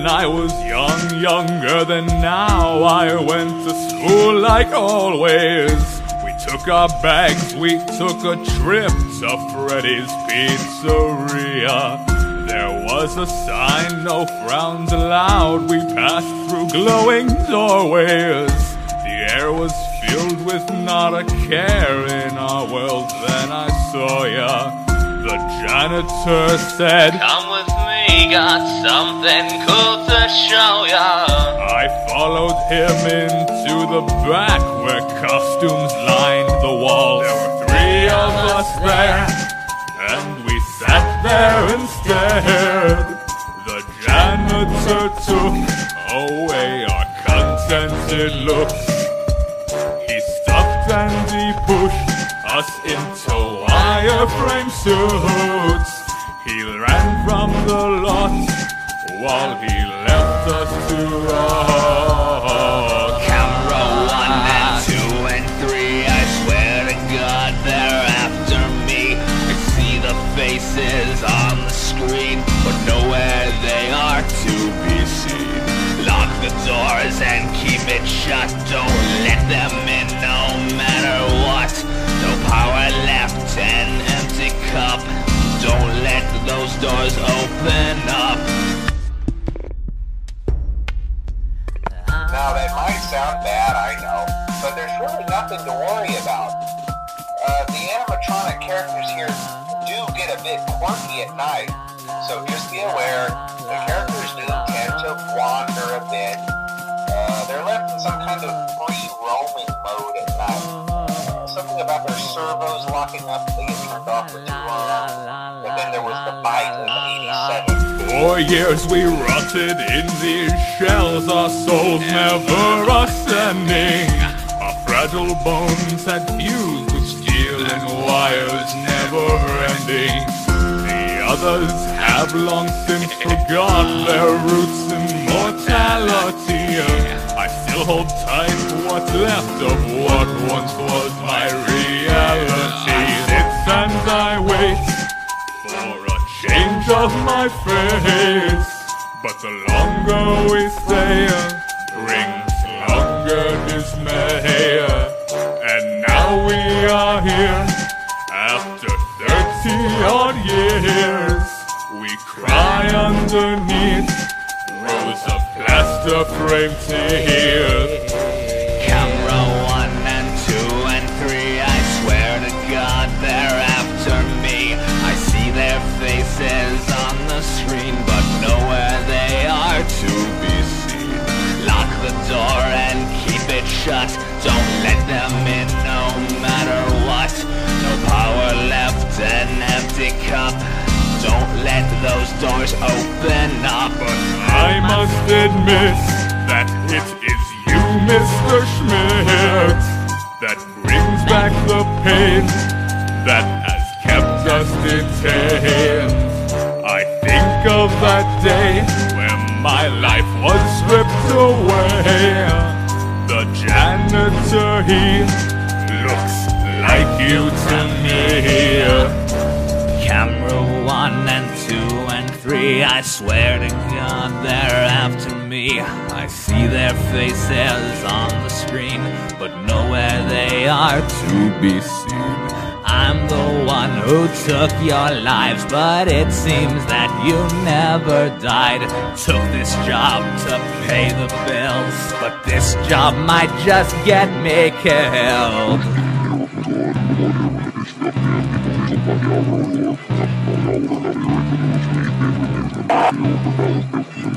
When I was young, younger than now, I went to school like always. We took our bags, we took a trip to Freddy's Pizzeria. There was a sign, no frowns allowed. We passed through glowing doorways. The air was filled with not a care in our world. Then I saw ya. The janitor said, "Come with me, got something cool to show ya." I followed him into the back where costumes lined the walls. There were 3 of us there, and we sat there and stared. The janitor took away our contented looks. He stopped and he pushed us into wireframe suits. He ran from the lot while he left us to rot. Camera 1 and 2 and 3, I swear to God they're after me. I see the faces on the screen, but nowhere they are to be seen. Lock the doors and keep it shut, don't let them in no matter what. No power left, an empty cup, don't let those doors open up. Now that might sound bad, I know, but there's really nothing to worry about. The animatronic characters here do get a bit quirky at night, so just be aware, the characters do tend to wander a bit. They're left in some kind of free roaming mode at night. Something about their servos locking up, they get turned off for too long. And then there was the bite in '87. 4 years we rotted in these shells, our souls never ascending. Our fragile bones had fused with steel and wires never ending. The others have long since forgot their roots in mortality. I still hold tight to what's left of what once was my reality. It's and I wait for a change of my face, but the longer we stay, brings longer dismay. And now we are here, after 30 odd years. We cry underneath rows of plaster frame tears. Camera 1 and 2 and 3, I swear to God they're after me. I see their faces on the screen, but nowhere they are to be seen. Lock the door and keep it shut, don't let them in no matter what. No power left, an empty cup, don't let those doors open up. But I must admit that it is you, Mr. Schmidt, that brings back the pain that has kept us detained. I think of that day when my life was stripped away. The janitor, he looks like you to me. Camera 1 and 2 and 3, I swear to God they're after me. I see their faces on the screen, but nowhere they are to be seen. I'm the one who took your lives, but it seems that you never died. Took this job to pay the bills, but this job might just get me killed. Thank you.